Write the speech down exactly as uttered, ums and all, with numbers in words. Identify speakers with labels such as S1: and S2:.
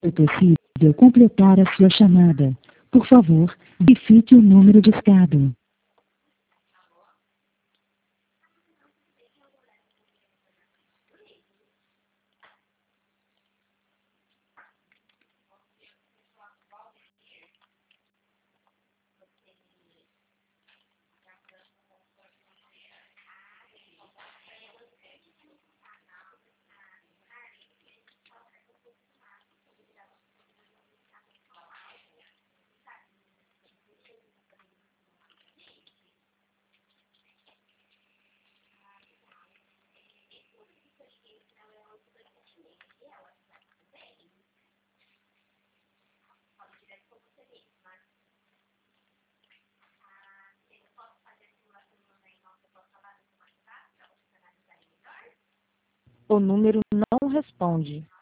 S1: É possível completar a sua chamada. Por favor, digite o número discado.
S2: O número não responde.